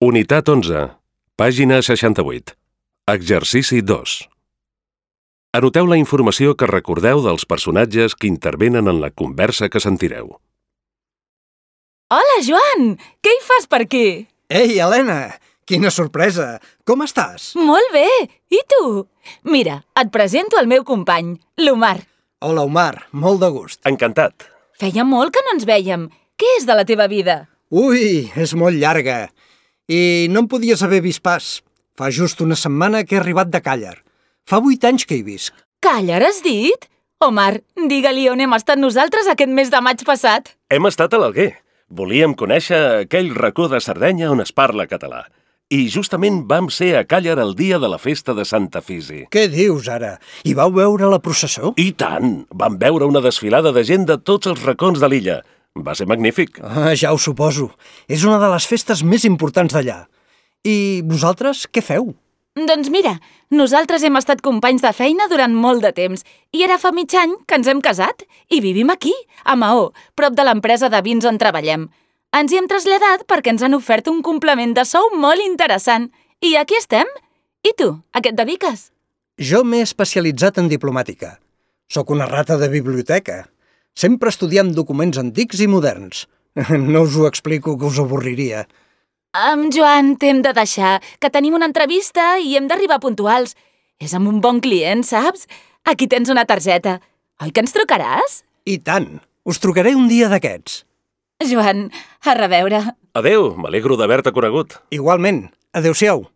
Unitat 11, pàgina 68. Exercici 2. Anoteu la informació que recordeu dels personatges que intervenen en la conversa que sentireu. Hola, Joan! Què hi fas per aquí? Ei, Helena! Quina sorpresa! Com estàs? Molt bé! I tu? Mira, et presento el meu company, l'Omar. Hola, Omar. Molt de gust. Encantat. Feia molt que no ens vèiem. Què és de la teva vida? Ui, és molt llarga. I no em podies haver vist pas. Fa just una setmana que he arribat de Càller. Fa 8 anys que hi visc. Càller, has dit? Omar, digue-li on hem estat nosaltres aquest mes de maig passat. Hem estat a l'Alguer. Volíem conèixer aquell racó de Sardenya on es parla català. I justament vam ser a Càller el dia de la festa de Santa Fisi. Què dius, ara? I vau veure la processó? I tant! Vam veure una desfilada de gent de tots els racons de l'illa. Va ser magnífic. Ja ho suposo. És una de les festes més importants d'allà. I vosaltres què feu? Doncs mira, nosaltres hem estat companys de feina durant molt de temps i ara fa mig any que ens hem casat i vivim aquí, a Maó, prop de l'empresa de vins on treballem. Ens hi hem traslladat perquè ens han ofert un complement de sou molt interessant. I aquí estem. I tu, a què et dediques? Jo m'he especialitzat en diplomàtica. Soc una rata de biblioteca. Sempre estudiem documents antics i moderns. No us ho explico, que us avorriria. Joan, t'hem de deixar, que tenim una entrevista i hem d'arribar puntuals. És amb un bon client, saps? Aquí tens una targeta. Oi que ens trucaràs? I tant. Us trucaré un dia d'aquests. Joan, a reveure. Adéu, m'alegro d'haver-te conegut. Igualment. Adéu-siau.